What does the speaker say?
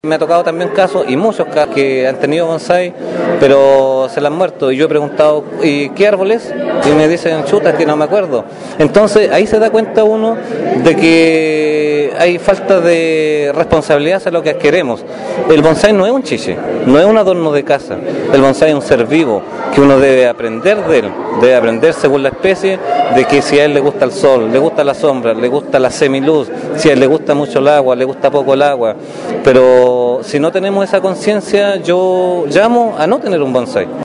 Me ha tocado también casos, y muchos casos, que han tenido bonsai, pero se le han muerto. Y yo he preguntado, ¿y qué árbol es? Y me dicen, chuta, que no me acuerdo. Entonces, ahí se da cuenta uno de que hay falta de responsabilidad hacia lo que queremos. El bonsai no es un chiche, no es un adorno de casa. El bonsai es un ser vivo, que uno debe aprender de él, debe aprender según la especie, de que si a él le gusta el sol, le gusta la sombra, le gusta la semiluz, si a él le gusta mucho el agua, le gusta poco el agua. Pero si no tenemos esa conciencia, yo llamo a no tener un bonsai.